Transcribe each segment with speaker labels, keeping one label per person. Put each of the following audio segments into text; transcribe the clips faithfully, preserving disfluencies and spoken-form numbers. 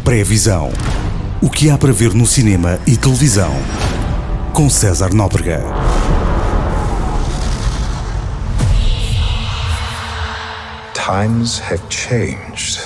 Speaker 1: Pré-visão. O que há para ver no cinema e televisão. Com César Nóbrega.
Speaker 2: Times have changed.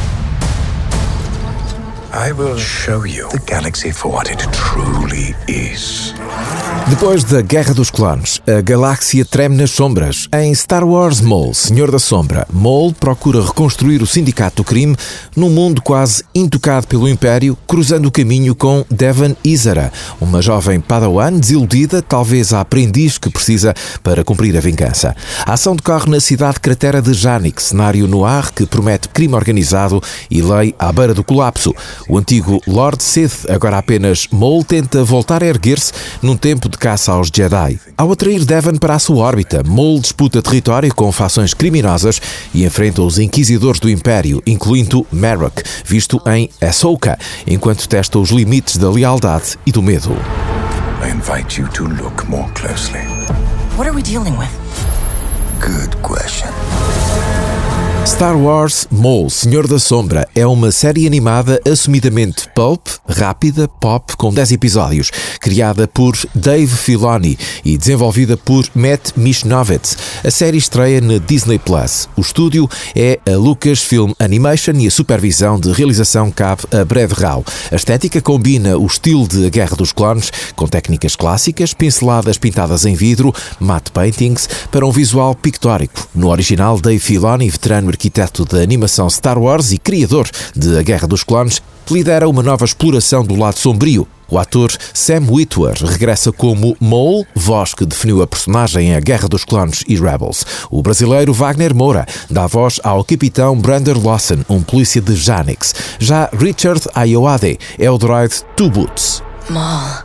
Speaker 2: I will show you the galaxy for what it truly is.
Speaker 3: Depois da Guerra dos Clones, a galáxia treme nas sombras. Em Star Wars Maul, Senhor da Sombra, Maul procura reconstruir o sindicato do crime num mundo quase intocado pelo Império, cruzando o caminho com Devon Izara, uma jovem padawan desiludida, talvez a aprendiz que precisa para cumprir a vingança. A ação decorre na cidade cratera de Janik, cenário noir que promete crime organizado e lei à beira do colapso. O antigo Lord Sith, agora apenas Maul, tenta voltar a erguer-se num tempo de caça aos Jedi. Ao atrair Devon para a sua órbita, Maul disputa território com facções criminosas e enfrenta os Inquisidores do Império, incluindo Merrick, visto em Ahsoka, enquanto testa os limites da lealdade e do medo.
Speaker 2: I invite you to look more closely.
Speaker 4: What are we dealing with?
Speaker 2: Good question.
Speaker 3: Star Wars Maul, Senhor da Sombra, é uma série animada assumidamente pulp, rápida, pop, com dez episódios, criada por Dave Filoni e desenvolvida por Matt Michnovetz. A série estreia na Disney Plus. O estúdio é a Lucasfilm Animation e a supervisão de realização cabe a Brad Rau. A estética combina o estilo de A Guerra dos Clones com técnicas clássicas, pinceladas pintadas em vidro, matte paintings, para um visual pictórico. No original, Dave Filoni, veterano arquiteto da animação Star Wars e criador de A Guerra dos Clones, lidera uma nova exploração do lado sombrio. O ator Sam Witwer regressa como Maul, voz que definiu a personagem em A Guerra dos Clones e Rebels. O brasileiro Wagner Moura dá voz ao capitão Brander Lawson, um polícia de Janix. Já Richard Ayoade é o droid Two Boots.
Speaker 4: Maul.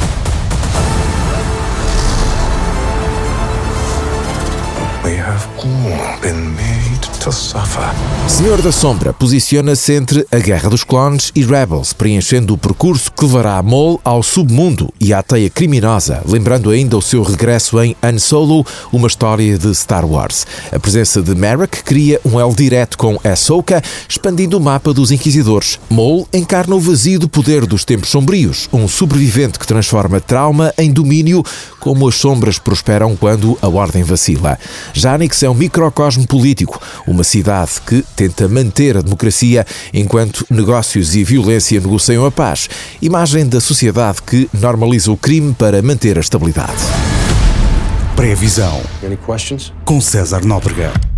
Speaker 2: We have all been made to suffer.
Speaker 3: Senhor da Sombra posiciona-se entre A Guerra dos Clones e Rebels, preenchendo o percurso que levará Maul ao submundo e à teia criminosa, lembrando ainda o seu regresso em Han Solo, uma história de Star Wars. A presença de Merrick cria um elo direto com Ahsoka, expandindo o mapa dos Inquisidores. Maul encarna o vazio do poder dos tempos sombrios, um sobrevivente que transforma trauma em domínio, como as sombras prosperam quando a ordem vacila. Janix é um microcosmo político, uma cidade que tenta manter a democracia enquanto negócios e violência negociam a paz. Imagem da sociedade que normaliza o crime para manter a estabilidade.
Speaker 1: Pré-visão.
Speaker 5: Any questions?
Speaker 1: Com César Nóbrega.